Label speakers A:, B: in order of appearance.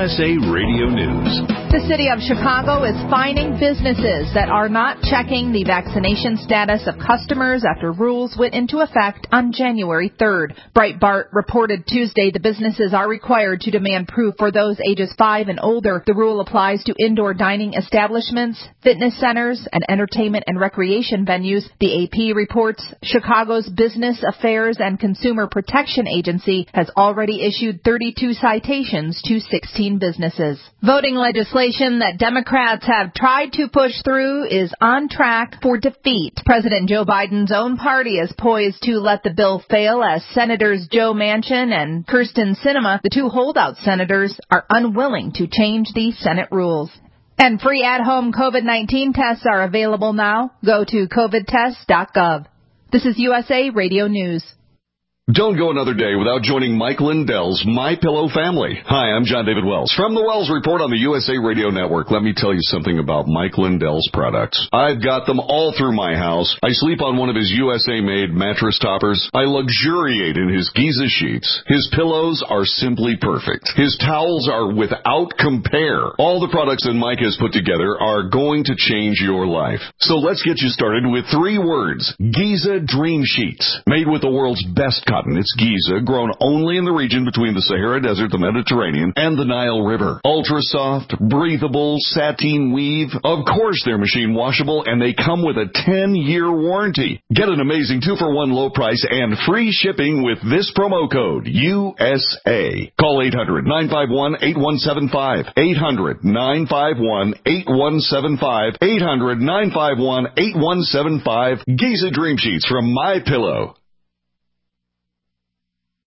A: USA Radio News.
B: The city of Chicago is fining businesses that are not checking the vaccination status of customers after rules went into effect on January 3rd. Breitbart reported Tuesday the businesses are required to demand proof for those ages 5 and older. The rule applies to indoor dining establishments, fitness centers, and entertainment and recreation venues. The AP reports Chicago's Business Affairs and Consumer Protection Agency has already issued 32 citations to 16 businesses. Voting legislation that Democrats have tried to push through is on track for defeat. President Joe Biden's own party is poised to let the bill fail as Senators Joe Manchin and Kyrsten Sinema, the two holdout senators, are unwilling to change the Senate rules. And free at-home COVID-19 tests are available now. Go to covidtest.gov. This is USA Radio News.
C: Don't go another day without joining Mike Lindell's MyPillow family. Hi, I'm John David Wells from the Wells Report on the USA Radio Network. Let me tell you something about Mike Lindell's products. I've got them all through my house. I sleep on one of his USA-made mattress toppers. I luxuriate in his Giza sheets. His pillows are simply perfect. His towels are without compare. All the products that Mike has put together are going to change your life. So let's get you started with 3 words. Giza Dream Sheets. Made with the world's best cotton. It's Giza, grown only in the region between the Sahara Desert, the Mediterranean, and the Nile River. Ultra soft, breathable, sateen weave. Of course they're machine washable, and they come with a 10-year warranty. Get an amazing 2-for-1 low price and free shipping with this promo code, USA. Call 800-951-8175. 800-951-8175. 800-951-8175. Giza Dream Sheets from MyPillow.